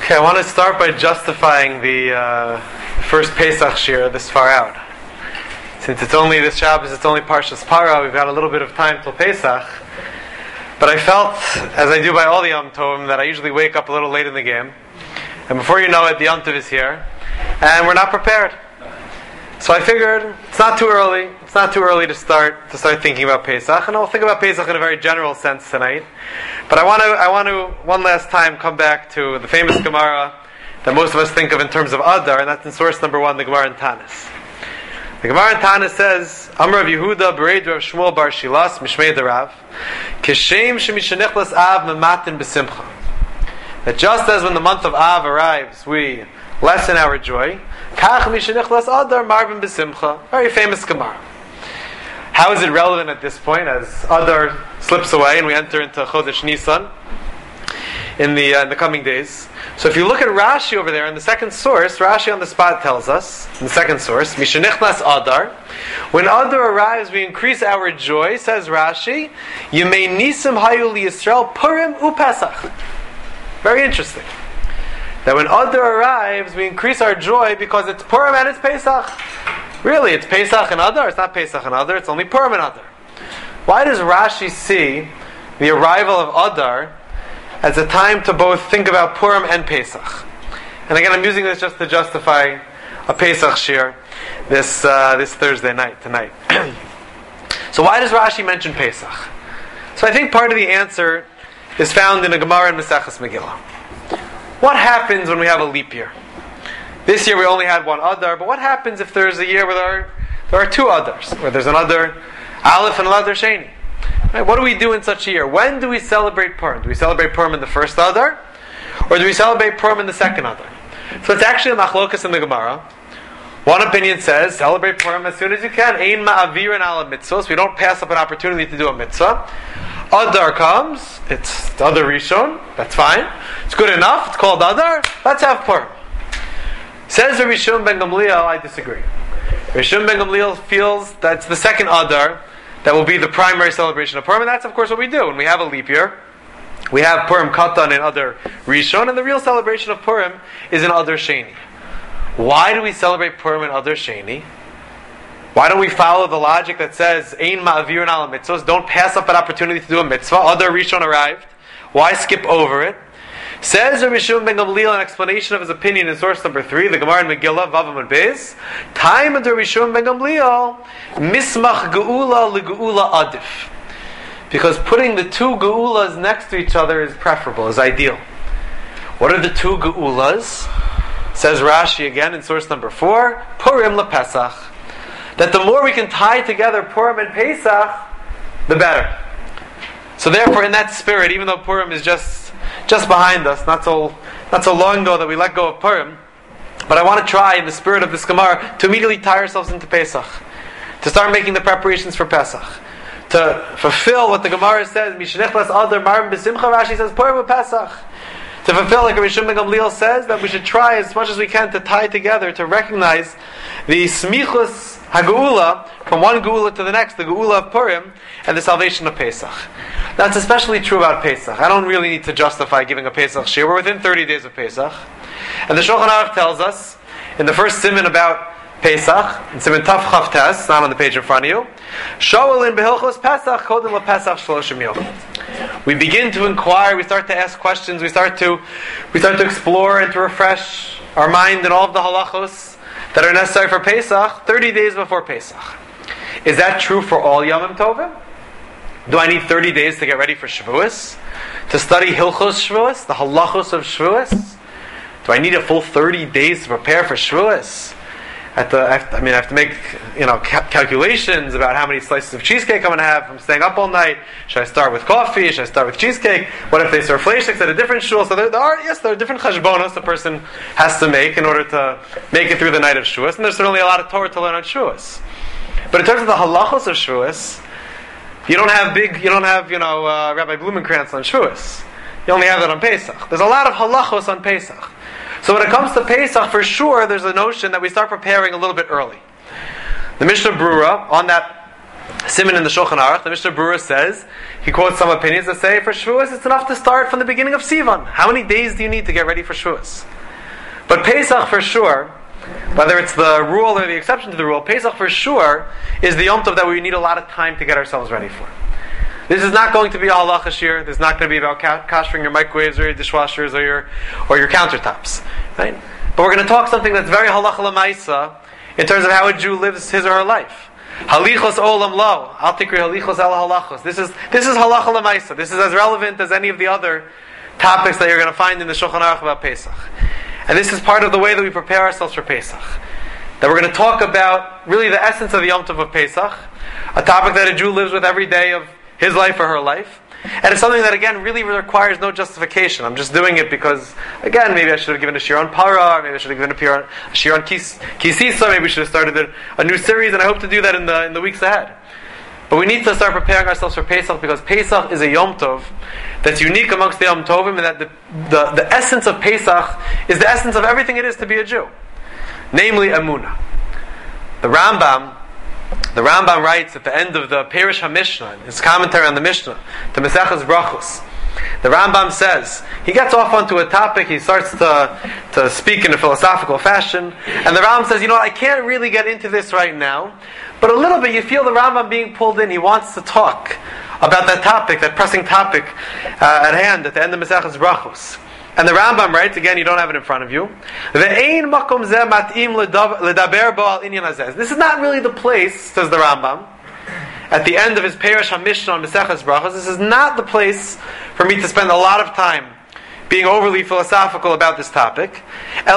Okay, I want to start by justifying the first Pesach Shir this far out. Since it's only this Shabbos, it's only Parshas Para, we've got a little bit of time till Pesach. But I felt, as I do by all the Yom Tovim, that I usually wake up a little late in the game. And before you know it, the Yom Tov is here. And we're not prepared. So I figured, it's not too early. It's not too early to start thinking about Pesach. And I'll think about Pesach in a very general sense tonight. But I want to one last time come back to the famous Gemara that most of us think of in terms of Adar, and that's in source number 1, the Gemara in Tanis. The Gemara in Tanis says, Amar Rav Yehuda Bereid Rav Shmuel Bar Shilas Mishmei Derav Kishem Shemishanichlas Av Mematin B'Simcha. That just as when the month of Av arrives, we lessen our joy. Kach Mishanichlas Adar Marvin B'Simcha. Very famous Gemara. How is it relevant at this point as Adar slips away and we enter into Chodesh Nisan in the coming days? So if you look at Rashi over there in the second source, Rashi on the spot tells us, in the second source, Mishanichlas Adar, when Adar arrives we increase our joy, says Rashi, Yemei Nisim Hayu Yisrael Purim Upesach. Very interesting. That when Adar arrives we increase our joy because it's Purim and it's Pesach. Really, it's Pesach and Adar? It's not Pesach and Adar, it's only Purim and Adar. Why does Rashi see the arrival of Adar as a time to both think about Purim and Pesach? And again, I'm using this just to justify a Pesach shir this Thursday night, tonight. So why does Rashi mention Pesach? So I think part of the answer is found in a Gemara in Maseches Megillah. What happens when we have a leap year? This year we only had one Adar, but what happens if there's a year where there are two Adars, where there's an Adar Aleph and an Adar Sheni? Right, what do we do in such a year? When do we celebrate Purim? Do we celebrate Purim in the first Adar? Or do we celebrate Purim in the second Adar? So it's actually a machlokas in the Gemara. One opinion says, celebrate Purim as soon as you can. Ein ma'avirin ala mitzvos. We don't pass up an opportunity to do a mitzvah. Adar comes, it's the Adar Rishon, that's fine. It's good enough, it's called Adar, let's have Purim. Says Rabbi Shimon ben Gamliel, I disagree. Rabbi Shimon ben Gamliel feels that it's the second Adar that will be the primary celebration of Purim, and that's of course what we do. When we have a leap year, we have Purim Katan in Adar Rishon, and the real celebration of Purim is in Adar Sheni. Why do we celebrate Purim in Adar Sheni? Why don't we follow the logic that says, Ein ma'avirin ala mitzvos, don't pass up an opportunity to do a mitzvah, Adar Rishon arrived, why skip over it? Says Rabbi Shimon ben Gamliel, an explanation of his opinion in source number 3, the Gemara in Megillah, Vav Amud Beis. Time under Rabbi Shimon ben Gamliel, mismach geula legeula adif. Because putting the two geulas next to each other is preferable, is ideal. What are the two geulas? Says Rashi again in source number 4, Purim lePesach. That the more we can tie together Purim and Pesach, the better. So therefore, in that spirit, even though Purim is just behind us, not so long ago that we let go of Purim, but I want to try, in the spirit of this Gemara, to immediately tie ourselves into Pesach, to start making the preparations for Pesach, to fulfill what the Gemara says, Mishanichlas Adar Marvin B'Simcha, Rashi says, Purim Pesach. To fulfill, like Rabbi Shimon ben Gamliel says, that we should try as much as we can to tie together, to recognize the Smichus HaGeula, from one Geula to the next, the Geula of Purim, and the salvation of Pesach. That's especially true about Pesach. I don't really need to justify giving a Pesach shir. We're within 30 days of Pesach. And the Shulchan Aruch tells us, in the first siman about Pesach, in siman Taf Chav Tes, it's not on the page in front of you, Sha'olin behilchos Pesach, kodem lePesach shloshim yom. We begin to inquire, we start to ask questions, we start to explore and to refresh our mind in all of the halachos that are necessary for Pesach 30 days before Pesach. Is that true for all Yomim Tovim? Do I need 30 days to get ready for Shavuos? To study Hilchos Shavuos, the halachos of Shavuos? Do I need a full 30 days to prepare for Shavuos? I have to make calculations about how many slices of cheesecake I'm going to have from staying up all night. Should I start with coffee? Should I start with cheesecake? What if they serve fleishiks at a different shul? So there are different cheshbonos a person has to make in order to make it through the night of Shavuos, and there's certainly a lot of Torah to learn on Shavuos. But in terms of the halachos of Shavuos, you don't have Rabbi Blumenkrantz on Shavuos. You only have that on Pesach. There's a lot of halachos on Pesach. So when it comes to Pesach, for sure, there's a notion that we start preparing a little bit early. The Mishnah Brura, on that Siman in the Shulchan Aruch, the Mishnah Berurah says, he quotes some opinions that say for Shavuos it's enough to start from the beginning of Sivan. How many days do you need to get ready for Shavuos? But Pesach for sure, whether it's the rule or the exception to the rule, Pesach for sure is the Yom Tov that we need a lot of time to get ourselves ready for. This is not going to be a halacha shir. This is not going to be about kashering your microwaves or your dishwashers or your countertops, right? But we're going to talk something that's very halacha l'maisa in terms of how a Jew lives his or her life. Halichos olam lo, al tikri halichos el halachos. This is halacha l'maisa. This is as relevant as any of the other topics that you're going to find in the Shulchan Aruch about Pesach. And this is part of the way that we prepare ourselves for Pesach. That we're going to talk about really the essence of the Yom Tov of Pesach, a topic that a Jew lives with every day of his life or her life. And it's something that, again, really requires no justification. I'm just doing it because, again, maybe I should have given a shir on para, maybe I should have given a shir on kisisa, maybe we should have started a new series, and I hope to do that in the weeks ahead. But we need to start preparing ourselves for Pesach, because Pesach is a Yom Tov that's unique amongst the Yom Tovim, and that the essence of Pesach is the essence of everything it is to be a Jew. Namely, Emunah. The Rambam writes at the end of the Perish HaMishnah, his commentary on the Mishnah, the Maseches Brachos. The Rambam says, he gets off onto a topic, he starts to speak in a philosophical fashion, and the Rambam says, I can't really get into this right now, but a little bit you feel the Rambam being pulled in. He wants to talk about that topic, that pressing topic at hand at the end of Maseches Brachos. And the Rambam writes, again, you don't have it in front of you, this is not really the place, says the Rambam, at the end of his Perish HaMishnah on Maseches Brachos, this is not the place for me to spend a lot of time being overly philosophical about this topic. But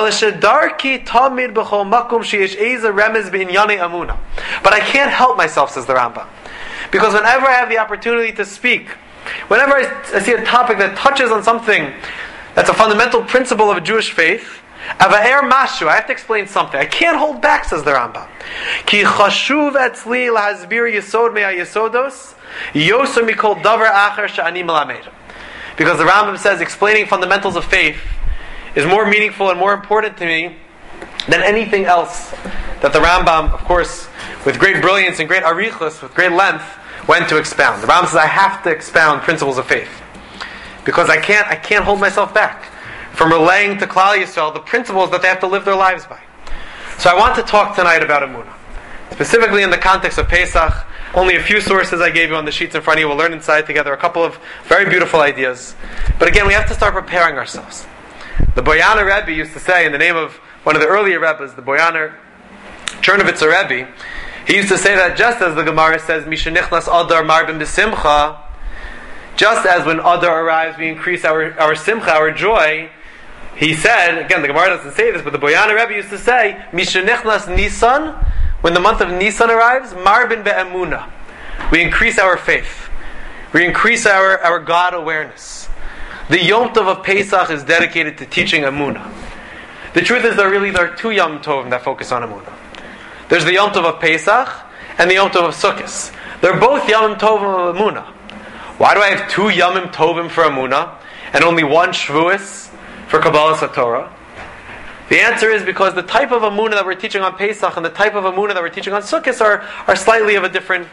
I can't help myself, says the Rambam, because whenever I have the opportunity to speak, whenever I see a topic that touches on something that's a fundamental principle of a Jewish faith, I have to explain something. I can't hold back, says the Rambam. Ki chashuv etzli lahasbir yesod mea yesodos yoser mikol davar acher she'ani melamed. Because the Rambam says explaining fundamentals of faith is more meaningful and more important to me than anything else that the Rambam, of course, with great brilliance and great arichos, with great length, went to expound. The Rambam says I have to expound principles of faith, because I can't hold myself back from relaying to Klal Yisrael the principles that they have to live their lives by. So I want to talk tonight about Emunah, specifically in the context of Pesach. Only a few sources I gave you on the sheets in front of you. We'll learn inside together a couple of very beautiful ideas. But again, we have to start preparing ourselves. The Boyaner Rebbe used to say, in the name of one of the earlier Rebbes, the Boyaner Chernovitzer Rebbe, he used to say that just as the Gemara says, Mishenichnas Adar Marbim B'Simcha, just as when Adar arrives, we increase our simcha, our joy. He said, again, the Gemara doesn't say this, but the Boyaner Rebbe used to say, Mishenichnas Nisan, when the month of Nisan arrives, Marbin be'emuna, we increase our faith. We increase our God awareness. The Yom Tov of Pesach is dedicated to teaching Emunah. The truth is there are two Yom Tovim that focus on Emunah. There's the Yom Tov of Pesach and the Yom Tov of Sukkot. They're both Yom Tovim of Emunah. Why do I have two Yomim Tovim for Emunah and only one Shavuos for Kabbalas HaTorah? The answer is because the type of Emunah that we're teaching on Pesach and the type of Emunah that we're teaching on Sukkot are slightly of a different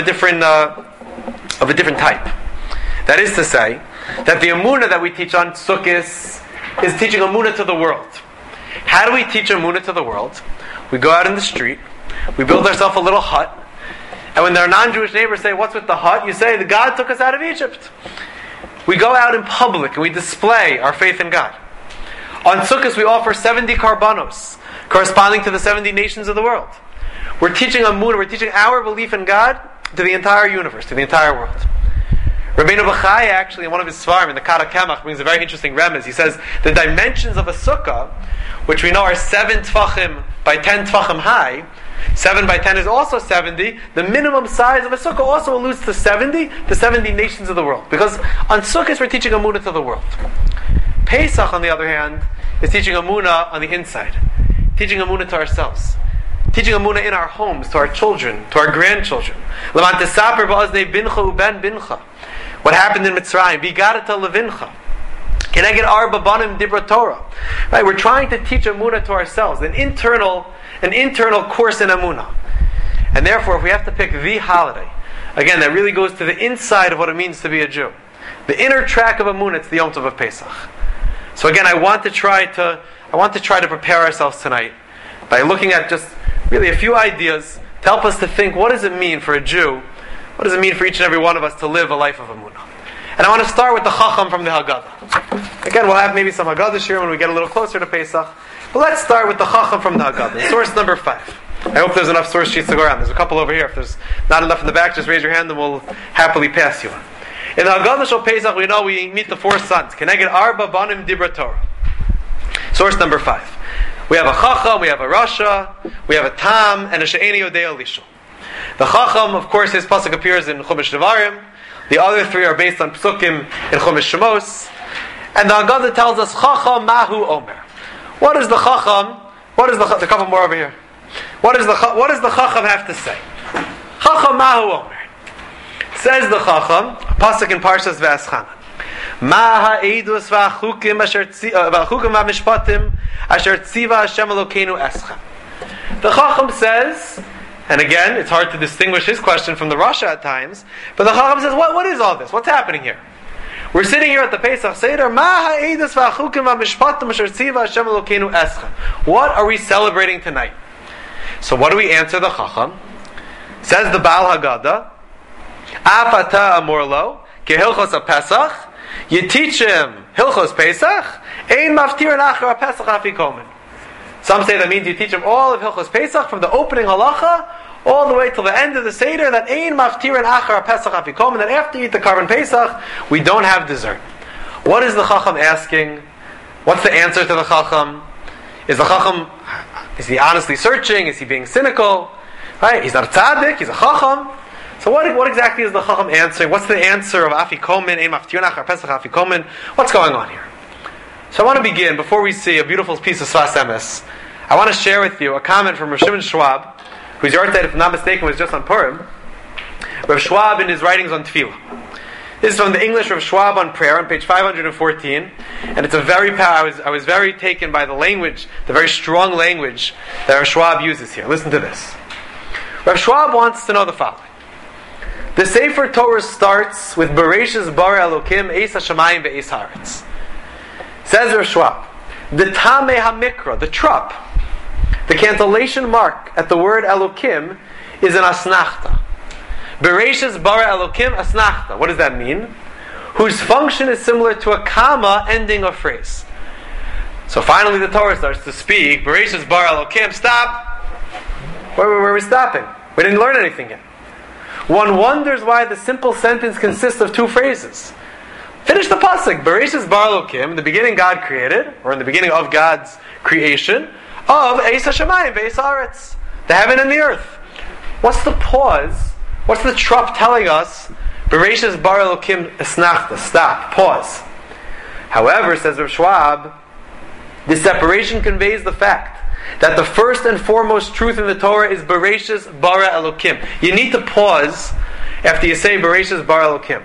type. That is to say, that the Emunah that we teach on Sukkot is teaching Emunah to the world. How do we teach Emunah to the world? We go out in the street, we build ourselves a little hut, and when their non-Jewish neighbors say, "What's with the hut?" you say, "The God took us out of Egypt." We go out in public and we display our faith in God. On Sukkot we offer 70 karbanos, corresponding to the 70 nations of the world. We're teaching Emunah, we're teaching our belief in God to the entire universe, to the entire world. Rabbeinu Bachai, actually, in one of his svarim, in the Kara Kemach, brings a very interesting remez. He says, the dimensions of a sukkah, which we know are 7 tfachim by 10 tfachim high, 7 by 10 is also 70. The minimum size of a sukkah also alludes to 70, the 70 nations of the world. Because on Sukkot we're teaching Emunah to the world. Pesach, on the other hand, is teaching Emunah on the inside. Teaching Emunah to ourselves. Teaching Emunah in our homes, to our children, to our grandchildren. What happened in Mitzrayim? Bigadata levincha. Keneged arba banim dibra Torah. Right? We're trying to teach Emunah to ourselves, an internal course in Emunah. And therefore, if we have to pick the holiday Again, that really goes to the inside of what it means to be a Jew. The inner track of Amunah, it's the Yom Tov of Pesach. So again, I want to try to prepare ourselves tonight by looking at just really a few ideas to help us to think, what does it mean for a Jew? What does it mean for each and every one of us to live a life of Amunah? And I want to start with the Chacham from the Haggadah. Again, we'll have maybe some Haggadah here when we get a little closer to Pesach. But let's start with the Chacham from the Haggadah. Source number 5. I hope there's enough source sheets to go around. There's a couple over here. If there's not enough in the back, just raise your hand and we'll happily pass you one. In the Haggadah Shal Pesach, we know we meet the 4 sons. Keneged Arba Banim Dibra Torah. Source number 5. We have a Chacham, we have a Rasha, we have a Tam, and a She'eni Yodei Lishul. The Chacham, of course, his pasuk appears in Chumash Devarim. The other 3 are based on Psukim in Chumash Shemos. And the Haggadah tells us, Chacham Mahu Omer. What is the Chacham? What is the a couple more over here. What does the Chacham have to say? Chacham Mahu Omer. Says the Chacham, a pasuk in Parshas V'Eschana. Ma ha'edus v'achukim v'mishpatim asher tziva Hashem Elokeinu eschem. The Chacham says, and again, it's hard to distinguish his question from the Rasha at times, but the Chacham says, what is all this? What's happening here? We're sitting here at the Pesach Seder. Ma ha'edus v'achukim v'mishpatim asher tziva Hashem Elokeinu eschem. What are we celebrating tonight? So what do we answer the Chacham? Says the Baal Haggadah, Af ata amor lo, ke hilchos ha-Pesach, you teach him Hilchos Pesach, ein maftir nachar ha-Pesach afikomen. Some say that means you teach him all of Hilchos Pesach from the opening halacha all the way till the end of the Seder, that ein maftir nachar ha-Pesach afikomen, that after you eat the Karban Pesach, we don't have dessert. What is the Chacham asking? What's the answer to the Chacham? Is the Chacham, is he honestly searching? Is he being cynical? Right? He's not a tzaddik, he's a Chacham. So what exactly is the Chacham answering? What's the answer of Afikomen, Ein Maftir Nachar Pesach Afikomen? What's going on here? So I want to begin, before we see a beautiful piece of Sfas Emes, I want to share with you a comment from Rav Shimon Schwab, whose yahrzeit, if I'm not mistaken, was just on Purim. Rav Schwab in his writings on Tefillah. This is from the English Rav Schwab on prayer on page 514, and it's a very I was very taken by the language, the very strong language that Rav Schwab uses here. Listen to this. Rav Schwab wants to know the following. The Sefer Torah starts with Bereshis bara Elokim Eis HaShamayim Ve'eis Haaretz. Says Rav Schwab, the Tameh HaMikra, the trup, the cantillation mark at the word Elokim is an asnachta. Bereshis bara Elokim asnachta. What does that mean? Whose function is similar to a comma ending a phrase. So finally the Torah starts to speak. Bereshis bara Elokim, stop. Where are we stopping? We didn't learn anything yet. One wonders why the simple sentence consists of 2 phrases. Finish the pasuk. Bereshis bara Elokim, in the beginning God created, or in the beginning of God's creation, of Eis HaShamayim Ve'eis Haaretz, the heaven and the earth. What's the pause? What's the trup telling us? Bereshis bara Elokim esnachta, stop, pause. However, says Rav Schwab, this separation conveys the fact that the first and foremost truth in the Torah is Bereshis bara Elokim. You need to pause after you say Bereshis bara Elokim.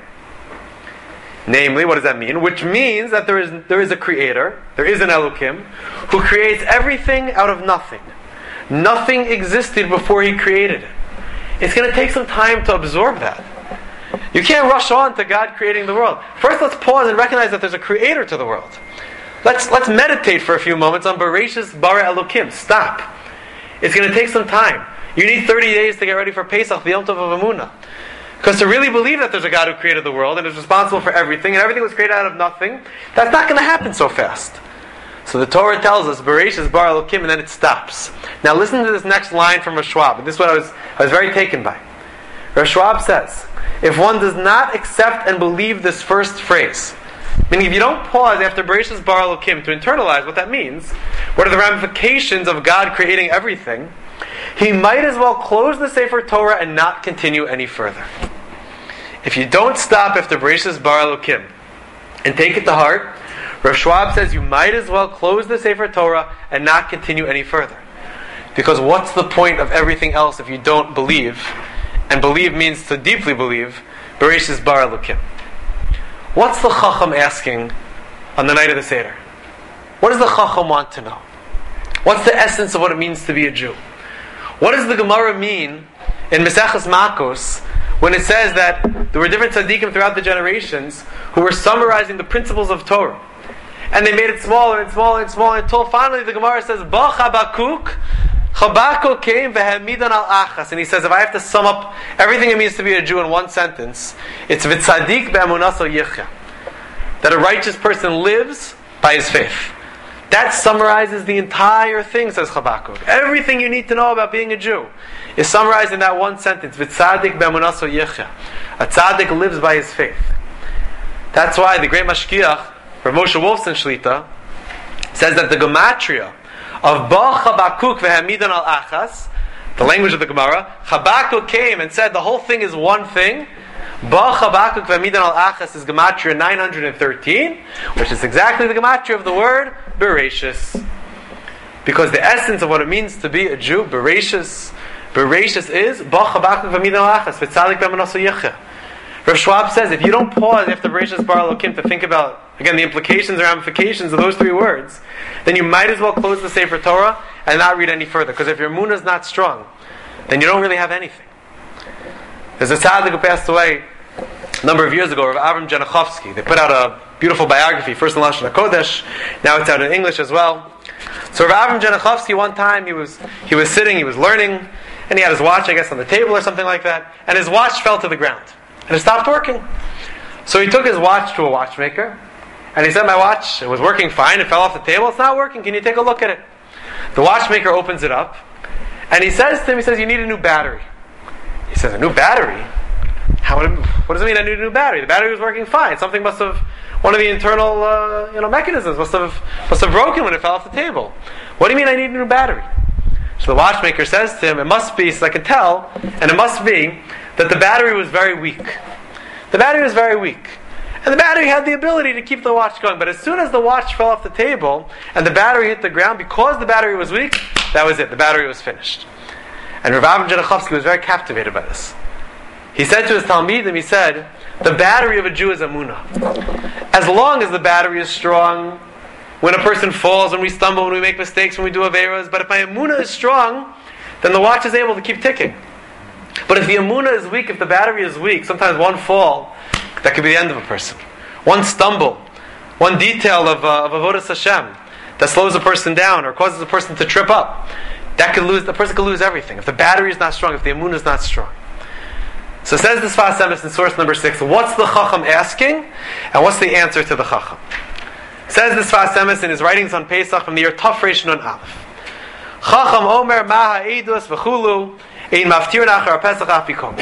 Namely, what does that mean? Which means that there is a creator, there is an Elokim, who creates everything out of nothing. Nothing existed before he created it. It's going to take some time to absorb that. You can't rush on to God creating the world. First, let's pause and recognize that there's a creator to the world. Let's meditate for a few moments on Bereshis bara Elokim. Stop. It's going to take some time. You need 30 days to get ready for Pesach, the Yom Tov of Amunah. Because to really believe that there's a God who created the world and is responsible for everything, and everything was created out of nothing, that's not going to happen so fast. So the Torah tells us Bereshis bara Elokim, and then it stops. Now listen to this next line from Rav Schwab, and this is what I was very taken by. Rav Schwab says, if one does not accept and believe this first phrase, meaning if you don't pause after Bereshis bara Elokim to internalize what that means, what are the ramifications of God creating everything, he might as well close the Sefer Torah and not continue any further. If you don't stop after Bereshis bara Elokim and take it to heart, Rav Schwab says you might as well close the Sefer Torah and not continue any further. Because what's the point of everything else if you don't believe? And believe means to deeply believe Bereshis bara Elokim. What's the Chacham asking on the night of the Seder? What does the Chacham want to know? What's the essence of what it means to be a Jew? What does the Gemara mean in Maseches Makos when it says that there were different tzaddikim throughout the generations who were summarizing the principles of Torah. And they made it smaller and smaller and smaller until finally the Gemara says, Ba Chabakuk, Chabakuk came v'hamidan al achas. And he says, if I have to sum up everything it means to be a Jew in one sentence, it's v'tzadik be'amunaso yichya. That a righteous person lives by his faith. That summarizes the entire thing, says Chabakuk. Everything you need to know about being a Jew is summarized in that one sentence. V'tzadik be'amunaso yichya. A tzaddik lives by his faith. That's why the great mashkiach, Rav Moshe Wolfson Shlita, says that the gematria of Ba Chabakuk v'hamidan al achas, the language of the Gemara, Chabakuk came and said the whole thing is one thing. Ba Chabakuk v'hamidan al achas is gematria 913, which is exactly the gematria of the word Bereshis. Because the essence of what it means to be a Jew, Bereshis is Ba Chabakuk v'hamidan al achas v'tzadik be'amunaso yichya. Rav Schwab says if you don't pause after Bereshis Bara Elokim to think about, again, the implications and ramifications of those three words, then you might as well close the Sefer Torah and not read any further. Because if your emunah is not strong, then you don't really have anything. There's a tzaddik who passed away a number of years ago, Rav Avram Janachovsky. They put out a beautiful biography, first in Lashon HaKodesh, now it's out in English as well. So Rav Avram Janachovsky, one time he was sitting, he was learning, and he had his watch, I guess, on the table or something like that, and his watch fell to the ground. And it stopped working. So he took his watch to a watchmaker, and he said, my watch, it was working fine, it fell off the table, it's not working, can you take a look at it? The watchmaker opens it up, and he says to him, you need a new battery. He says, a new battery? What does it mean I need a new battery? The battery was working fine. Something must have, one of the internal mechanisms must have broken when it fell off the table. What do you mean I need a new battery? So the watchmaker says to him, it must be, so I can tell, and it must be that the battery was very weak. The battery was very weak. And the battery had the ability to keep the watch going. But as soon as the watch fell off the table and the battery hit the ground, because the battery was weak, that was it. The battery was finished. And Rav Avram Janachovsky was very captivated by this. He said to his Talmidim, he said, the battery of a Jew is emunah. As long as the battery is strong, when a person falls, when we stumble, when we make mistakes, when we do averos, but if my emunah is strong, then the watch is able to keep ticking. But if the emunah is weak, if the battery is weak, sometimes one fall, that could be the end of a person. One stumble, one detail of Avodas Hashem that slows a person down or causes a person to trip up, the person could lose everything. If the battery is not strong, if the emunah is not strong. So says the Sfas Emes in source number 6, what's the Chacham asking, and what's the answer to the Chacham? Says the Sfas Emes in his writings on Pesach from the year Taf Reish Nun Aleph. Chacham Omer Maha Eidus V'chulu Ein Maftir Nachar Pesach Afikom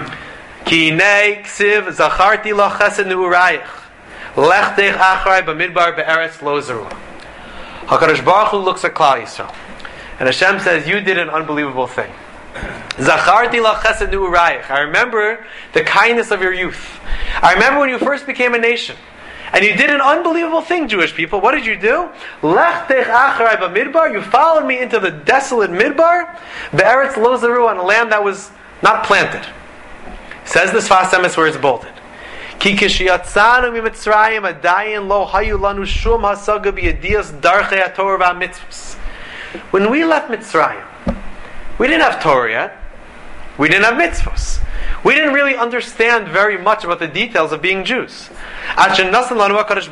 Ki Nei Ksiv Zacharti Lo Chesed Nu'urayich Lechtech Achrai B'midbar Be'eretz Lo Zerua. HaKadosh Baruch Hu looks at Klal Yisrael, and Hashem says, you did an unbelievable thing. Zacharti la chesed nu'urayich. I remember the kindness of your youth. I remember when you first became a nation. And you did an unbelievable thing, Jewish people. What did you do? Lechtech achrei b'midbar. You followed me into the desolate midbar, be'eretz lo zeru, on a land that was not planted. Says the Sfas Emes where it's bolted. Ki kishiyatzanu miMitzrayim adayin lo hayu lanu shum hasaga b'yediyas darchei haTorah v'amitzvos. When we left Mitzrayim, we didn't have Torah yet. We didn't have mitzvos. We didn't really understand very much about the details of being Jews. Until HaKadosh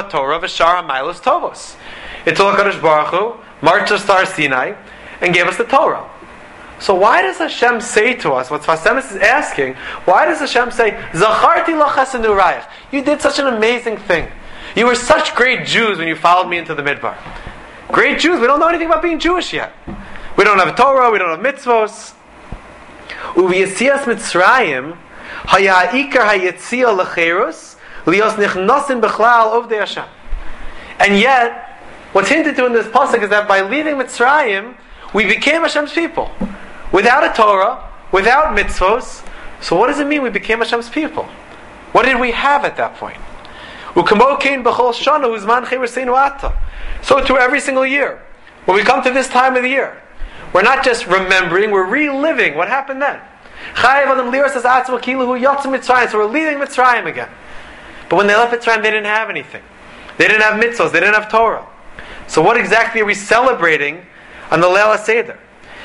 Baruch Hu marched us to our Sinai and gave us the Torah. So why does Hashem say to us, what Sfas Emes is asking, why does Hashem say, Zacharti lo chesed nu'urayich? You did such an amazing thing. You were such great Jews when you followed me into the Midbar. Great Jews, we don't know anything about being Jewish yet. We don't have Torah, we don't have mitzvos. Uv'yetzias Mitzrayim haya ikar hayetzia lecherus lios nichnasin bechlal ovdei Hashem. And yet, what's hinted to in this pasuk is that by leaving Mitzrayim, we became Hashem's people. Without a Torah, without mitzvos. So what does it mean we became Hashem's people? What did we have at that point? Ukamo kein b'chol shana uzman chereseinu ata. So too every single year, when we come to this time of the year, we're not just remembering, we're reliving what happened then. So we're leaving Mitzrayim again. But when they left Mitzrayim, they didn't have anything. They didn't have mitzvos, they didn't have Torah. So what exactly are we celebrating on the Leil HaSeder?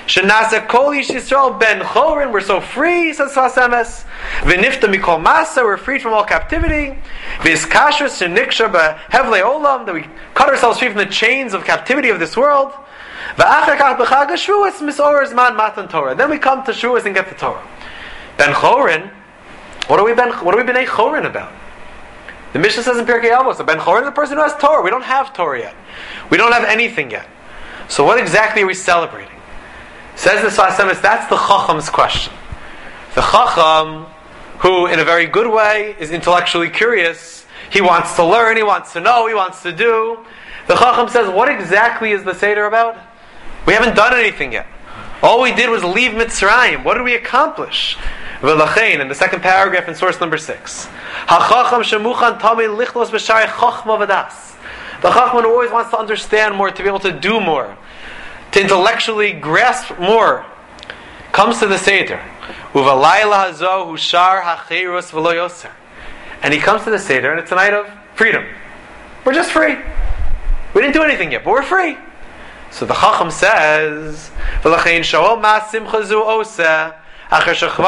Shenasa kol ish Yisrael ben chorin. We're so free, says Sfas Emes. V'nifta mikol masa. We're freed from all captivity. V'izkashus sheniksha behevlei olam. That we cut ourselves free from the chains of captivity of this world. V'achar kach b'chag Shavuos misor zman matan Torah. Then we come to Shavuos and get the Torah. Ben chorin. What are we b'nei chorin about? The Mishnah says in Pirkei Avos, so Ben Chorin is the person who has Torah. We don't have Torah yet. We don't have anything yet. So what exactly are we celebrating? Says the Sfas Emes, that's the Chacham's question. The Chacham, who in a very good way is intellectually curious, he wants to learn, he wants to know, he wants to do. The Chacham says, what exactly is the Seder about? We haven't done anything yet. All we did was leave Mitzrayim. What did we accomplish? V'lachein, in the second paragraph in source number 6. HaChacham shemuchan tamei lichlos b'shari chachma v'das. The Chacham who always wants to understand more, to be able to do more, to intellectually grasp more, comes to the Seder. Uvalayla hazo hushar hacheirus v'lo yoser. And he comes to the Seder, and it's a night of freedom. We're just free. We didn't do anything yet, but we're free. So the Chacham says, v'lachein sha'ol ma simcha zu oseh. This isn't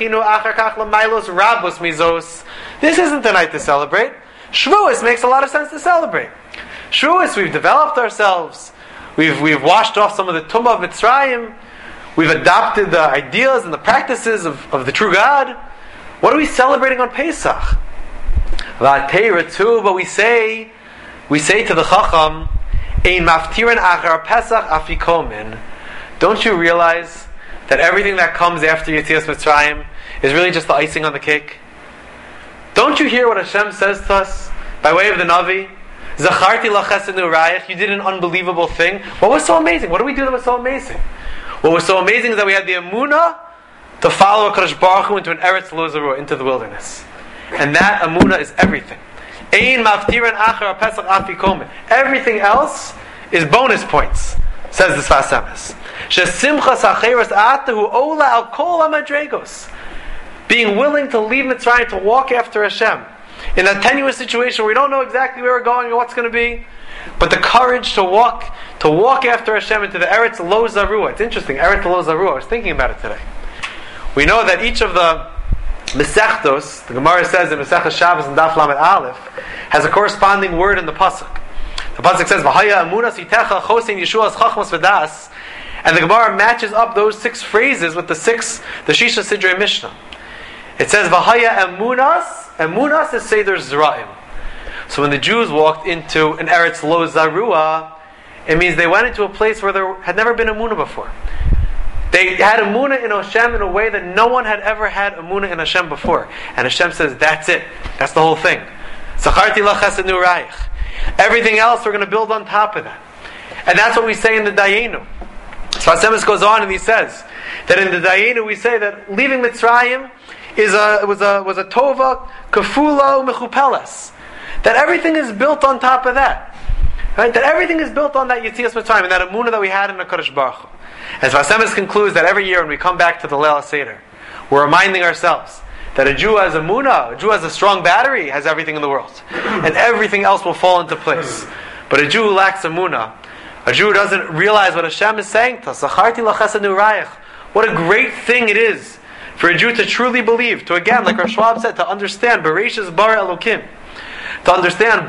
the night to celebrate. Shavuos makes a lot of sense to celebrate. Shavuos, we've developed ourselves. We've washed off some of the tumah of Mitzrayim. We've adopted the ideas and the practices of the true God. What are we celebrating on Pesach? But we say to the Chacham, Ein maftirin achar Pesach afikomen. Don't you realize that everything that comes after Yetzias Mitzrayim is really just the icing on the cake? Don't you hear what Hashem says to us by way of the Navi? Zacharti lachesed nurayich. You did an unbelievable thing. What was so amazing? What did we do that was so amazing? What was so amazing is that we had the emunah to follow HaKadosh Baruch Hu into an Eretz Lo Zarua, into the wilderness. And that emunah is everything. Ein maftiran achar Pesach afikomen. Everything else is bonus points, says the Sfas Emes. Being willing to leave Mitzrayim, to walk after Hashem in a tenuous situation where we don't know exactly where we're going or what's going to be, but the courage to walk after Hashem into the Eretz Lo Zarua. It's interesting, Eretz Lo Zarua. I was thinking about it today. We know that each of the Mesechtos, the Gemara says in Mesechus Shabbos and Daf Lamed Aleph, has a corresponding word in the pasuk. The pasuk says, "V'haya amunas itecha chosein Yeshua's chachmas v'das," and the Gemara matches up those 6 phrases with the Shisha Sidrei Mishnah. It says, "V'haya emunas." Emunas is Seder Zra'im. So when the Jews walked into an Eretz Lo Zarua, it means they went into a place where there had never been emunah before. They had emunah in Hashem in a way that no one had ever had emunah in Hashem before. And Hashem says, that's it. That's the whole thing. Zacharti lachesed nurayich. Everything else we're going to build on top of that. And that's what we say in the Dayenu. Sfas Emes goes on and he says that in the Dayenu we say that leaving Mitzrayim was a tova kafula mechupelas. That everything is built on top of that. Right? That everything is built on that Yetzias Mitzrayim and that emunah that we had in the HaKadosh Baruch Hu. As Sfas Emes concludes that every year when we come back to the Leil Seder, we're reminding ourselves that a Jew has emunah, a Jew has a strong battery, has everything in the world. And everything else will fall into place. But a Jew who lacks emunah, a Jew who doesn't realize what Hashem is saying to us, Zacharti lachesed nurayich. What a great thing it is for a Jew to truly believe, to again, like Rav Schwab said, to understand Bereshis bara Elokim, to understand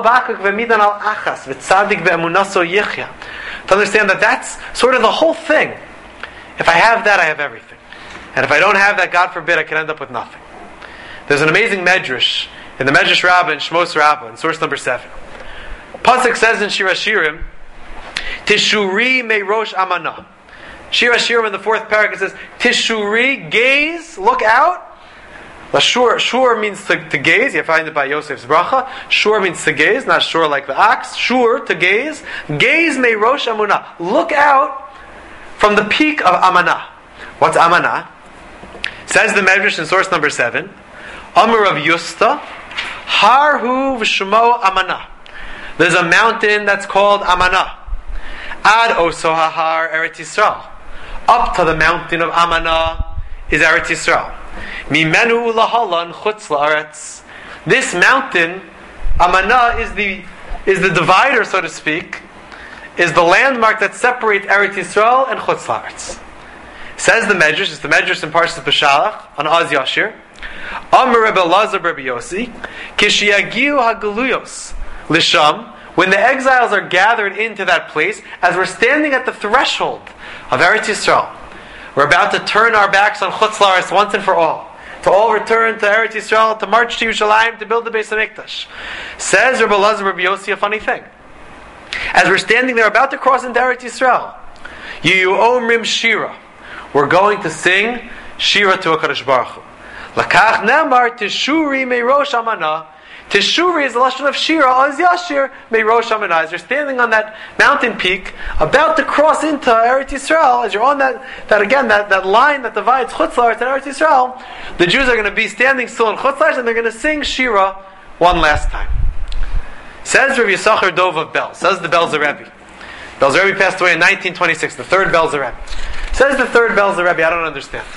to understand that that's sort of the whole thing. If I have that, I have everything. And if I don't have that, God forbid, I can end up with nothing. There's an amazing medrash in the Medrash Rabbah in Shmos Rabbah, in source number 7. Pasuk says in Shir HaShirim, Tishuri me rosh amana. Shir HaShirim in the 4th paragraph says, Tishuri, gaze, look out. Shur means to gaze. You find it by Yosef's bracha. Shur means to gaze, not shur like the ox. Shur, to gaze. Gaze me rosh amunah. Look out from the peak of Amanah. What's Amanah? Says the Medrash in source number 7. Amar of Yusta, Har hu v'shmo Amanah. There's a mountain that's called Amanah. Ad oso hahar Eretz Yisrael. Up to the mountain of Amanah is Eretz Yisrael. Mimenu lahalan chutz la'aretz. This mountain, Amanah, is the divider, so to speak, is the landmark that separates Eretz Yisrael and chutz la'aretz. Says the Medrash, it's the Medrash in Parshas Beshalach, on Oz Yashir, Amar Rebbe Elazar Rebbe Yossi, Kishiyagiu HaGaluyos, Lisham, when the exiles are gathered into that place, as we're standing at the threshold of Eretz Yisrael, we're about to turn our backs on Chutz La'aretz once and for all, to all return to Eretz Yisrael, to march to Yerushalayim, to build the Beis HaMikdash. Says Rebbe Elazar Rebbe Yossi a funny thing. As we're standing there about to cross into Eretz Yisrael, Yiyu Omrim Shira, we're going to sing Shira to HaKadosh Baruch Hu. Lakach Nemar Teshuri Meirosh Amanah. Teshuri is the lashon of Shira. Oz Yashir Meirosh Amanah. As you're standing on that mountain peak, about to cross into Eretz Yisrael, as you're on that line that divides Chutz La'aretz and Eretz Yisrael, the Jews are going to be standing still in Chutz La'aretz and they're going to sing Shira one last time. Says Rabbi Yisachar Dov of Bel. Says the Belzer Rebbe. Belzer Rebbe passed away in 1926. The third Belzer Rebbe. Says the third Belzer Rebbe. I don't understand.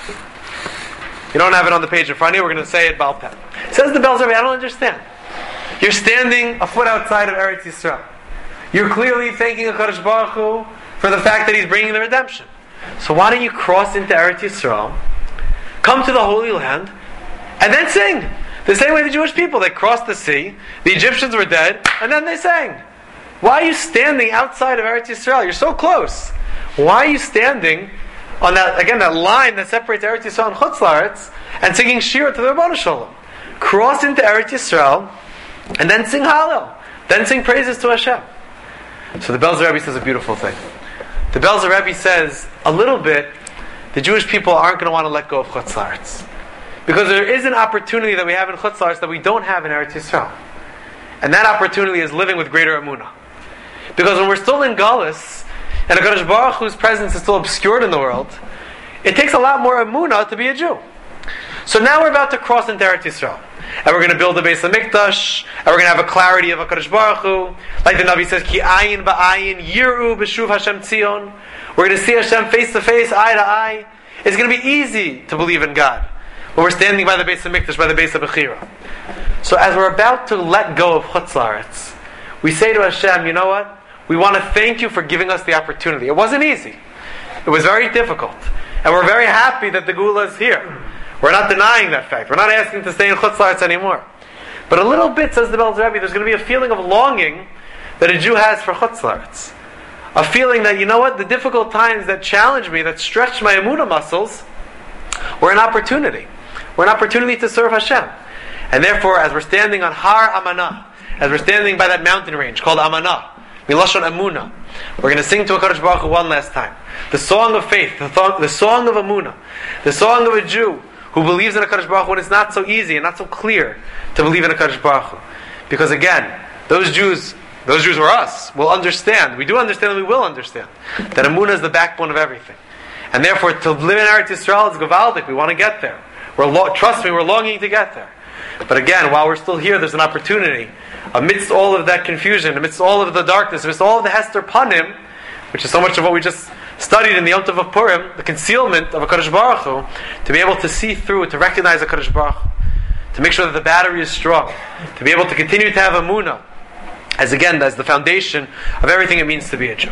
You don't have it on the page in front of you. We're going to say it Baal Peh. Says the Belzer Rebbe. I don't understand. You're standing a foot outside of Eretz Yisrael. You're clearly thanking HaKadosh Baruch Hu for the fact that He's bringing the redemption. So why don't you cross into Eretz Yisrael, come to the Holy Land, and then sing? The same way the Jewish people, they crossed the sea, the Egyptians were dead, and then they sang. Why are you standing outside of Eretz Yisrael? You're so close. Why are you standing on that line that separates Eretz Yisrael and Chutz La'aretz, and singing Shira to the Rebbeinu Shalom? Cross into Eretz Yisrael, and then sing Hallel. Then sing praises to Hashem. So the Belzer Rebbe says a beautiful thing. The Belzer Rebbe says, a little bit, the Jewish people aren't going to want to let go of Chutz La'aretz. Because there is an opportunity that we have in Chutz La'aretz that we don't have in Eretz Yisrael. And that opportunity is living with greater emunah. Because when we're still in Galus, and HaKadosh Baruch Hu's presence is still obscured in the world, it takes a lot more emunah to be a Jew. So now we're about to cross into Eretz Yisrael. And we're going to build the Beis HaMikdash, and we're going to have a clarity of HaKadosh Baruch Hu. Like the Navi says, Ki ayin ba'ayin, yiru b'shuv Hashem tzion. We're going to see Hashem face to face, eye to eye. It's going to be easy to believe in God when we're standing by the Beis HaMikdash, by the Beis HaBechira. So as we're about to let go of Chutz La'aretz, we say to Hashem, you know what? We want to thank you for giving us the opportunity. It wasn't easy. It was very difficult. And we're very happy that the Geula is here. We're not denying that fact. We're not asking to stay in Chutz La'aretz anymore. But a little bit, says the Belzer Rebbe, there's going to be a feeling of longing that a Jew has for Chutz La'aretz. A feeling that, you know what, the difficult times that challenged me, that stretched my emunah muscles, were an opportunity. Were an opportunity to serve Hashem. And therefore, as we're standing on Har Amanah, as we're standing by that mountain range called Amanah, Milashon Amunah, we're going to sing to HaKadosh Baruch Hu one last time. The song of faith, the song of Amunah, the song of a Jew who believes in HaKadosh Baruch Hu when it's not so easy and not so clear to believe in HaKadosh Baruch Hu. Because again, those Jews were us. We'll understand. We do understand and we will understand that Amunah is the backbone of everything. And therefore, to live in Eretz Yisrael is Gavaldik. We want to get there. Trust me, we're longing to get there. But again, while we're still here, there's an opportunity. Amidst all of that confusion, amidst all of the darkness, amidst all of the Hester Panim, which is so much of what we just studied in the Yom Tov of Purim, the concealment of HaKadosh Baruch Hu, to be able to see through it, to recognize HaKadosh Baruch Hu, to make sure that the battery is strong, to be able to continue to have Amunah, as the foundation of everything it means to be a Jew.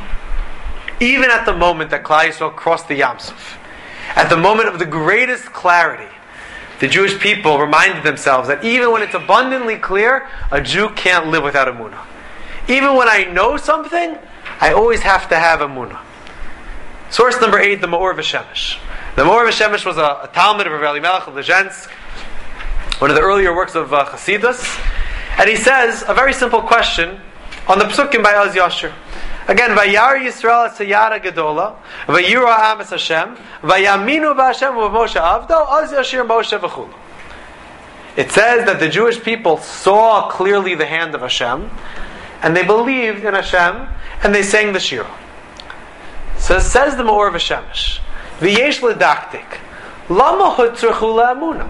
Even at the moment that Klal Yisrael crossed the Yam Suf, at the moment of the greatest clarity, the Jewish people reminded themselves that even when it's abundantly clear, a Jew can't live without Amunah. Even when I know something, I always have to have Amunah. Source number 8, the Me'or V'Shemesh. The Me'or V'Shemesh was a Talmud of Rav Elimelech of Lezhensk, one of the earlier works of Chassidus, and he says a very simple question on the Psukim by Oz Yashir. Again, Vayar Yisrael Asayara Gedola, Vayura Amas Hashem, Vayaminu B'Hashem V'Moshe Avdo, Oz Yashir Moshe V'Chulu. It says that the Jewish people saw clearly the hand of Hashem, and they believed in Hashem, and they sang the Shira. So it says the Me'or V'Shemesh, V'yesh L'Daktik, Lama Hutzrechu La'amunah.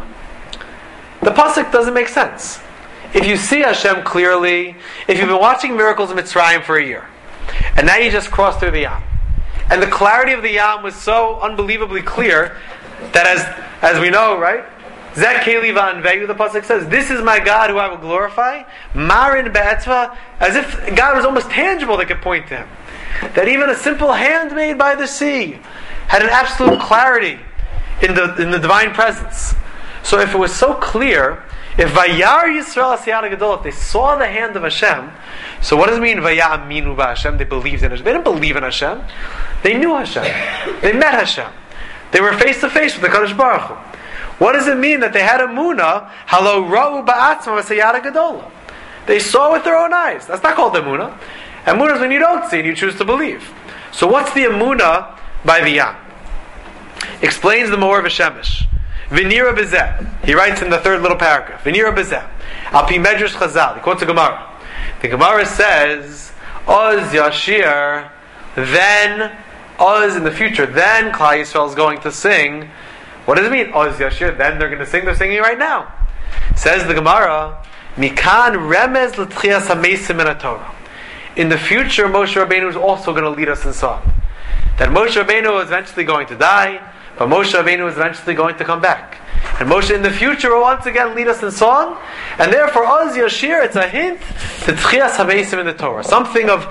The pasuk doesn't make sense. If you see Hashem clearly, if you've been watching miracles in Mitzrayim for a year, and now you just crossed through the Yam, and the clarity of the Yam was so unbelievably clear that as we know, right, Zek Keli Va'anveyu, the pasuk says, this is my God who I will glorify. Marin Be'etzva, as if God was almost tangible, they could point to him. That even a simple hand made by the sea had an absolute clarity in the divine presence. So if it was so clear, if Vayar Yisrael Asiyat Gadol, if they saw the hand of Hashem, so what does it mean Vayaminu B'Hashem? They believed in Hashem. They didn't believe in Hashem. They knew Hashem. They met Hashem. They were face to face with the Kadosh Baruch Hu. What does it mean that they had Emunah? Halo Ra'u Ba'atzma Asiyat Gadola. They saw with their own eyes. That's not called Emunah. Emunah is when you don't see and you choose to believe. So what's the Emunah by the Yam? Explains the Meor V'Shemesh. V'nira b'zeh. He writes in the third little paragraph. V'nira b'zeh. Al pi medrash Chazal. He quotes a Gemara. The Gemara says, Oz Yashir, then, Oz in the future, then Klal Yisrael is going to sing. What does it mean? Oz Yashir, then they're going to sing. They're singing right now. Says the Gemara, Mikan remez l'tchias ha-meisim min ha-Torah. In the future, Moshe Rabbeinu is also going to lead us in song. That Moshe Rabbeinu is eventually going to die, but Moshe Rabbeinu is eventually going to come back. And Moshe in the future will once again lead us in song. And therefore, Oz Yashir, it's a hint to Tchias HaMeisim in the Torah. Some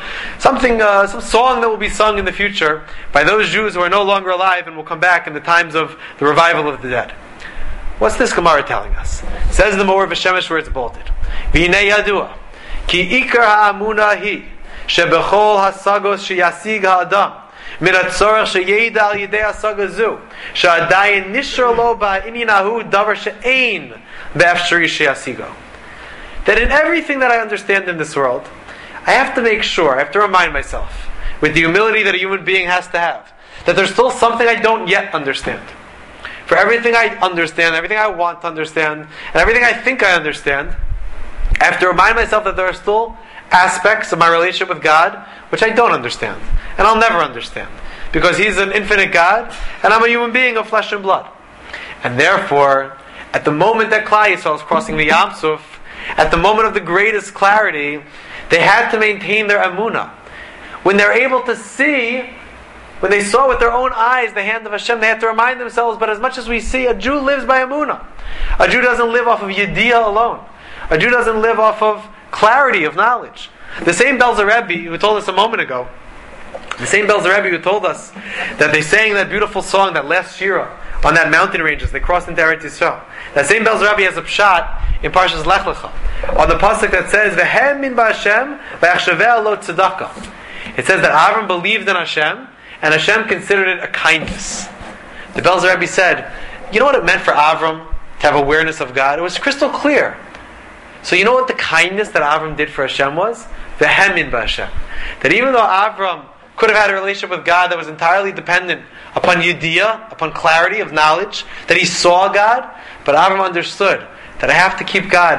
song that will be sung in the future by those Jews who are no longer alive and will come back in the times of the revival of the dead. What's this Gemara telling us? It says the Meor V'Shemesh where it's bolted. V'hinei yadua, ki ikar ha'amuna hi, shebechol hasagos sheyasig ha'adam, min hatzorach sheyeda al yidei hasaga zu, she'adayin nishar lo ba'ininahu davar she'ein be'efshari sheyasigo. That in everything that I understand in this world, I have to make sure, I have to remind myself, with the humility that a human being has to have, that there's still something I don't yet understand. For everything I understand, everything I want to understand, and everything I think I understand, I have to remind myself that there are still aspects of my relationship with God which I don't understand. And I'll never understand. Because He's an infinite God, and I'm a human being of flesh and blood. And therefore, at the moment that Klal Yisrael is crossing the Yam Suf, at the moment of the greatest clarity, they had to maintain their emunah. When they're able to see, when they saw with their own eyes the hand of Hashem, they had to remind themselves, but as much as we see, a Jew lives by emunah. A Jew doesn't live off of yediyah alone. A Jew doesn't live off of clarity of knowledge. The same Belzer Rebbe who told us a moment ago, the same Belzer Rebbe who told us that they sang that beautiful song, that last Shira, on that mountain range as they crossed into Eretz Yisrael. That same Belzer Rebbe has a pshat in Parshas Lech Lecha, on the pasuk that says, "V'hem min ba'Hashem v'yachshaveh lo tzedakah." It says that Avram believed in Hashem, and Hashem considered it a kindness. The Belzer Rebbe said, you know what it meant for Avram to have awareness of God? It was crystal clear. So you know what the kindness that Avram did for Hashem was? V'hem min ba'Hashem. That even though Avram could have had a relationship with God that was entirely dependent upon yediyah, upon clarity of knowledge, that he saw God, but Avram understood that I have to keep God,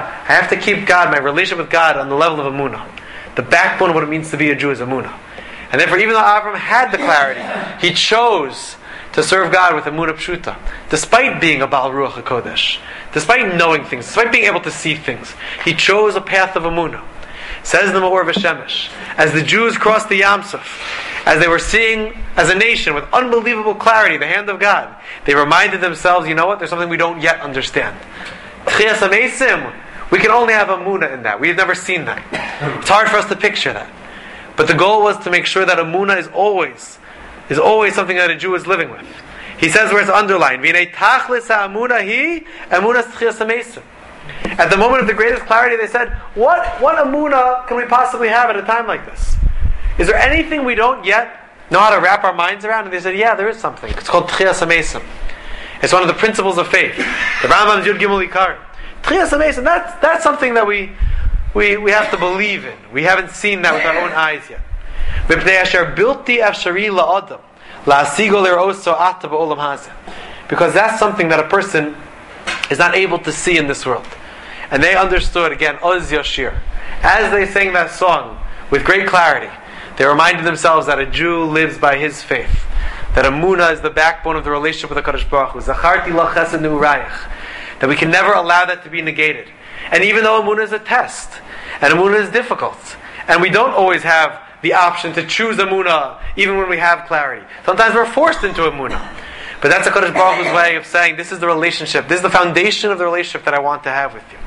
my relationship with God on the level of emunah. The backbone of what it means to be a Jew is emunah. And therefore, even though Avram had the clarity, he chose to serve God with emunah pshuta, despite being a Baal Ruach HaKodesh, despite knowing things, despite being able to see things. He chose a path of emunah. Says the Meor V'Shemesh, as the Jews crossed the Yam Suf, as they were seeing as a nation with unbelievable clarity the hand of God, they reminded themselves, you know what, there's something we don't yet understand. Tchias HaMeisim, we can only have emunah in that. We've never seen that. It's hard for us to picture that. But the goal was to make sure that emunah is always something that a Jew is living with. He says where it's underlined, V'nei tachlis ha'emunah hi, emunah tchias HaMeisim. At the moment of the greatest clarity, they said, what emunah can we possibly have at a time like this? Is there anything we don't yet know how to wrap our minds around? And they said, yeah, there is something. It's called Tchias HaMeisim. It's one of the principles of faith. The Rambam's Yud Gimel Ikar. Tchias HaMeisim, that's something that we have to believe in. We haven't seen that with our own eyes yet. Because that's something that a person is not able to see in this world. And they understood, again, Oz Yashir. As they sang that song with great clarity, they reminded themselves that a Jew lives by his faith. That emunah is the backbone of the relationship with the Kadosh Baruch Hu. Zacharti lo chesed nu'urayich. That we can never allow that to be negated. And even though emunah is a test, and emunah is difficult, and we don't always have the option to choose emunah, even when we have clarity. Sometimes we're forced into emunah. But that's HaKadosh Baruch Hu's way of saying, this is the relationship, this is the foundation of the relationship that I want to have with you.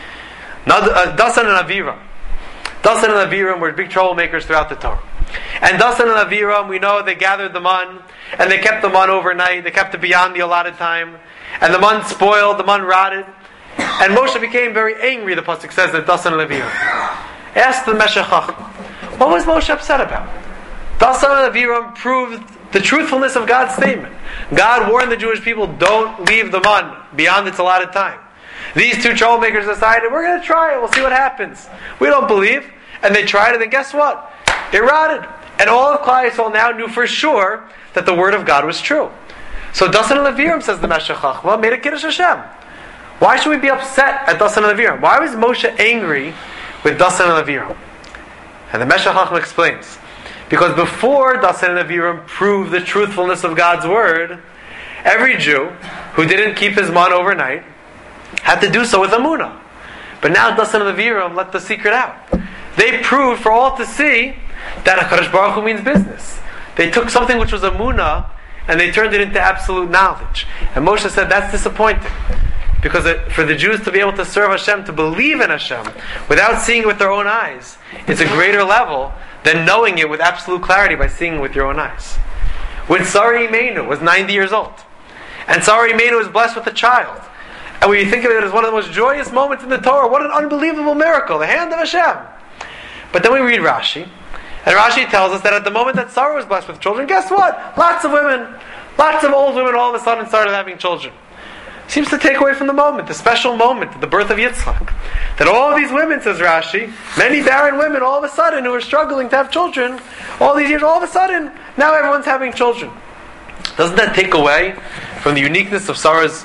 Dasan and Aviram. Dasan and Aviram were big troublemakers throughout the Torah. And Dasan and Aviram, we know they gathered the man, and they kept the man overnight, they kept it beyond the allotted time, and the man spoiled, the man rotted, and Moshe became very angry, the pasuk says, that Dasan and Aviram. Asked the Meshech Chochmah, what was Moshe upset about? Dasan and Aviram proved the truthfulness of God's statement. God warned the Jewish people, don't leave the man beyond its allotted time. These two troublemakers decided, we're going to try it, we'll see what happens. We don't believe. And they tried it, and guess what? It rotted. And all of Klal Yisrael now knew for sure that the word of God was true. So Dasan and Aviram, says the Meshech Chochmah, made a Kiddush Hashem. Why should we be upset at Dasan and Aviram? Why was Moshe angry with Dasan and Aviram? And the Meshech Chochmah explains, because before Dasan and Aviram proved the truthfulness of God's word, every Jew who didn't keep his man overnight had to do so with Amunah. But now Dasan and Aviram let the secret out. They proved for all to see that HaKadosh Baruch Hu means business. They took something which was Amunah and they turned it into absolute knowledge. And Moshe said that's disappointing. Because for the Jews to be able to serve Hashem, to believe in Hashem, without seeing it with their own eyes, it's a greater level than knowing it with absolute clarity by seeing it with your own eyes. When Sarah Imeinu was 90 years old, and Sarah Imeinu was blessed with a child, and when you think of it as one of the most joyous moments in the Torah, what an unbelievable miracle, the hand of Hashem. But then we read Rashi, and Rashi tells us that at the moment that Sarah was blessed with children, guess what? Lots of women, lots of old women all of a sudden started having children. Seems to take away from the moment, the special moment, the birth of Yitzchak. That all these women, says Rashi, many barren women all of a sudden who were struggling to have children, all these years, all of a sudden, now everyone's having children. Doesn't that take away from the uniqueness of Sarah's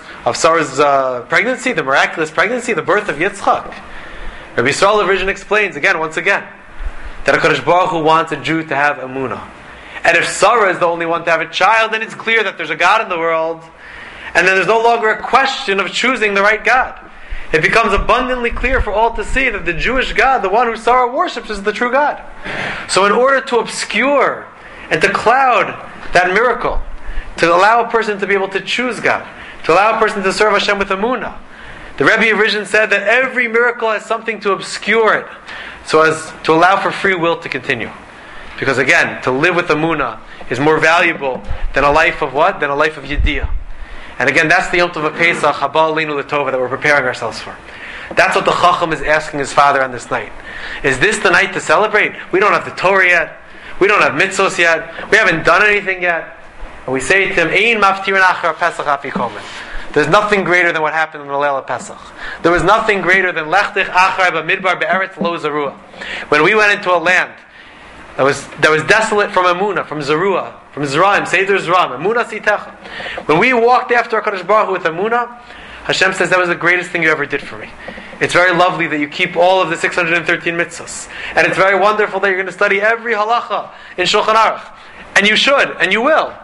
pregnancy, the miraculous pregnancy, the birth of Yitzchak? Rabbi Yisrael Vision explains, once again, that HaKadosh Baruch Hu wants a Jew to have Emunah. And if Sarah is the only one to have a child, then it's clear that there's a God in the world, and then there's no longer a question of choosing the right God. It becomes abundantly clear for all to see that the Jewish God, the one who Sarah worships, is the true God. So in order to obscure and to cloud that miracle, to allow a person to be able to choose God, to allow a person to serve Hashem with Emunah, the Rebbe of Vision said that every miracle has something to obscure it, so as to allow for free will to continue. Because again, to live with Emunah is more valuable than a life of what? Than a life of Yediyah. And again, that's the Yom Tov of Pesach, Haba Aleinu L'Tova, that we're preparing ourselves for. That's what the Chacham is asking his father on this night. Is this the night to celebrate? We don't have the Torah yet. We don't have mitzvos yet. We haven't done anything yet. And we say to him, Ein maftirin achar Pesach afikomen. There's nothing greater than what happened in the Leil of Pesach. There was nothing greater than Lech dich achar b'midbar be'eretz lo zarua. When we went into a land that was desolate from Emunah, from Zarua, from Zeraim, Seder Zeraim, Emunah Sitecha. When we walked after HaKadosh Baruch Hu with Emunah, Hashem says that was the greatest thing you ever did for me. It's very lovely that you keep all of the 613 mitzvahs. And it's very wonderful that you're going to study every halacha in Shulchan Aruch. And you should, and you will.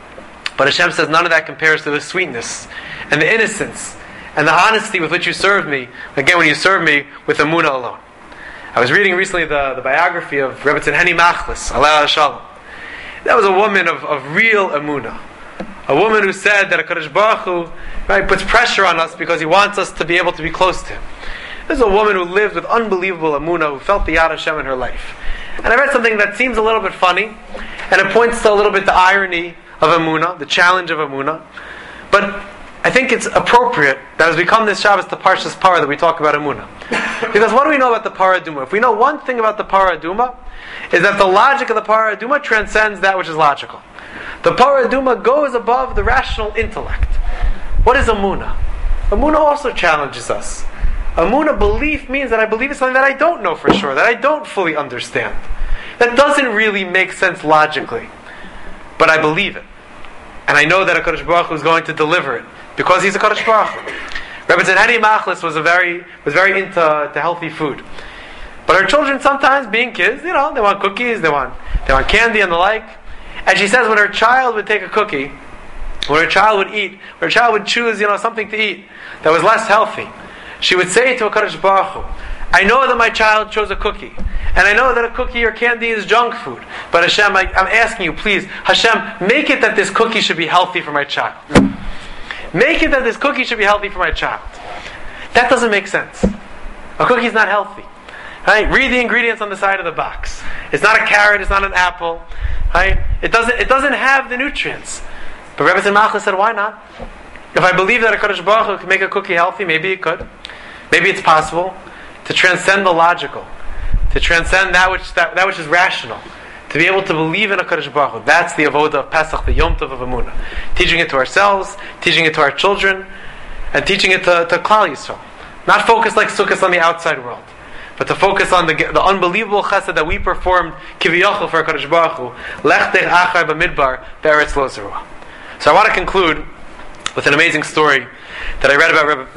But Hashem says none of that compares to the sweetness and the innocence and the honesty with which you served me, again, when you served me with Emunah alone. I was reading recently the biography of Rebbetzin Henny Machlis, Alei Shalom. That was a woman of real Emunah. A woman who said that HaKadosh Baruch Hu puts pressure on us because He wants us to be able to be close to Him. This is a woman who lived with unbelievable Emunah, who felt the Yad Hashem in her life. And I read something that seems a little bit funny, and it points to a little bit the irony of Emunah, the challenge of Emunah. But I think it's appropriate that as we come this Shabbos to Parshas Parah that we talk about Emunah. Because what do we know about the Parah Aduma? If we know one thing about the Parah Aduma, is that the logic of the Parah Aduma transcends that which is logical. The Parah Aduma goes above the rational intellect. What is Emunah? Emunah also challenges us. Emunah, belief, means that I believe in something that I don't know for sure, that I don't fully understand. That doesn't really make sense logically. But I believe it. And I know that HaKadosh Baruch Hu is going to deliver it, because He's HaKadosh Baruch Hu. Rebbetzin Henny Machlis was very into healthy food. But her children sometimes, being kids, they want cookies, they want candy and the like. And she says when her child would take a cookie, when her child would eat, when her child would choose, something to eat that was less healthy, she would say to HaKadosh Baruch Hu, I know that my child chose a cookie, and I know that a cookie or candy is junk food. But Hashem, I'm asking you, please, Hashem, make it that this cookie should be healthy for my child. Make it that this cookie should be healthy for my child. That doesn't make sense. A cookie's not healthy. Right? Read the ingredients on the side of the box. It's not a carrot, it's not an apple. Right? It doesn't have the nutrients. But Rebbe Simcha said, why not? If I believe that a Kadosh Baruch Hu can make a cookie healthy, maybe it could. Maybe it's possible to transcend the logical, to transcend that which is rational, to be able to believe in a Kadosh Baruch Hu. That's the avoda of Pesach, the Yom Tov of Emunah. Teaching it to ourselves, teaching it to our children, and teaching it to Klal Yisrael. Not focus like Sukkot on the outside world, but to focus on the unbelievable chesed that we performed kiviyachol for HaKadosh Baruch Hu. Lech tech achar b'midbar be'eretz lo zerua. So I want to conclude with an amazing story that I read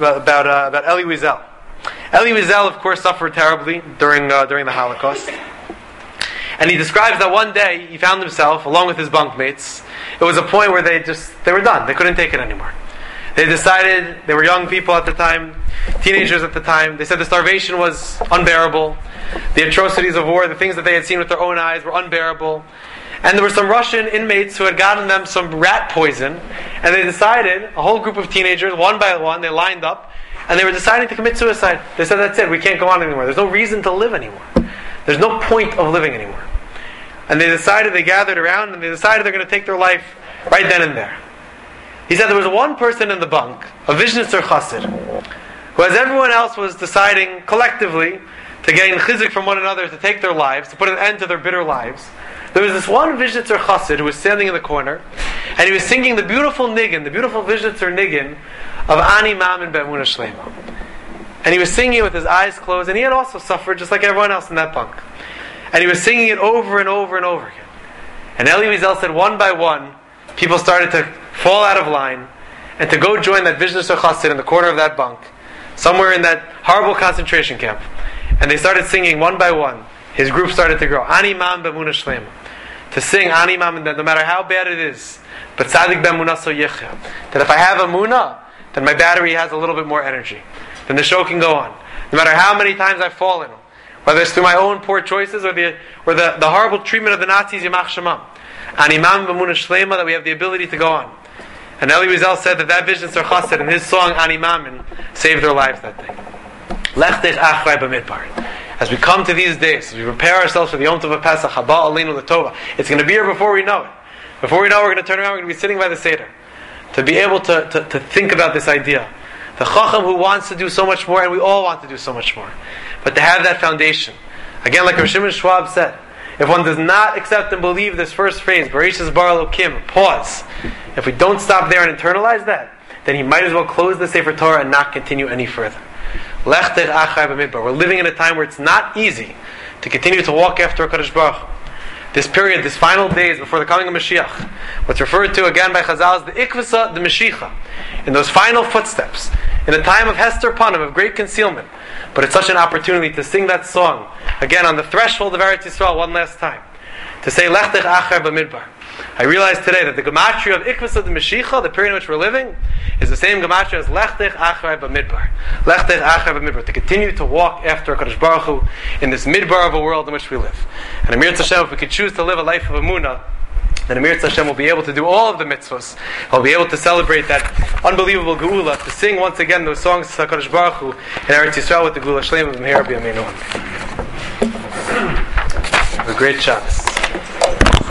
about Elie Wiesel. Elie Wiesel, of course, suffered terribly during the Holocaust. And he describes that one day he found himself, along with his bunkmates, it was a point where they were done. They couldn't take it anymore. They decided, they were young people at the time, teenagers at the time, they said the starvation was unbearable, the atrocities of war, the things that they had seen with their own eyes were unbearable, and there were some Russian inmates who had gotten them some rat poison, and they decided, a whole group of teenagers, one by one, they lined up, and they were deciding to commit suicide. They said, that's it, we can't go on anymore. There's no reason to live anymore. There's no point of living anymore. And they gathered around, and they decided they're going to take their life right then and there. He said there was one person in the bunk, a Vizhnitzer Chassid, who, as everyone else was deciding collectively to gain chizik from one another, to take their lives, to put an end to their bitter lives, there was this one Vizhnitzer Chassid who was standing in the corner, and he was singing the beautiful niggin, the beautiful Vizhnitzer niggin of Ani Mamin Be'emunah Shlema. And he was singing it with his eyes closed, and he had also suffered just like everyone else in that bunk. And he was singing it over and over and over again. And Elie Wiesel said, one by one, people started to fall out of line and to go join that Vizhnitzer Chassid in the corner of that bunk, somewhere in that horrible concentration camp. And they started singing one by one. His group started to grow. Ani Mam Be'emunah Shlema. To sing Ani Mam, that no matter how bad it is, but Tzadik Be'emunah so yichya. That if I have Emunah, then my battery has a little bit more energy. Then the show can go on. No matter how many times I've fallen, whether it's through my own poor choices or the horrible treatment of the Nazis, Yimach Shemam. Ani Mam Be'emunah Shlema, that we have the ability to go on. And Elie Wiesel said that Vizhnitzer Chassid in his song Ani Mamin saved their lives that day. Lech tech achrei b'midbar. As we come to these days, as we prepare ourselves for the Yom Tov of Pesach, Haba Aleinu L'Tova, it's going to be here before we know it. Before we know it, we're going to turn around, we're going to be sitting by the Seder. To be able to think about this idea. The Chacham who wants to do so much more, and we all want to do so much more. But to have that foundation. Again, like Rav Shimon Schwab said, if one does not accept and believe this first phrase, Bereshis bara Elokim, pause. If we don't stop there and internalize that, then he might as well close the Sefer Torah and not continue any further. Lech tech achrei b'midbar. We're living in a time where it's not easy to continue to walk after HaKadosh Baruch Hu. This period, this final days before the coming of Mashiach, what's referred to again by Chazal as the Ikvasa, the Mashiach, in those final footsteps, in a time of Hester Panim, of great concealment. But it's such an opportunity to sing that song, again on the threshold of Eretz Yisrael one last time, to say Lech tech achrei b'midbar. I realized today that the gematria of Ikvasa the Mashiach, the period in which we're living, is the same gematria as Lech tech achrei b'midbar. Lech tech achrei b'midbar, to continue to walk after HaKadosh Baruch Hu in this midbar of a world in which we live. And Amir Tzashem, if we could choose to live a life of Emunah, then Amir Tzashem will be able to do all of the mitzvahs. He'll be able to celebrate that unbelievable geula, to sing once again those songs to HaKadosh Baruch Hu in Eretz Yisrael with the geula shleima b'mehera b'yameinu. A great Shabbos.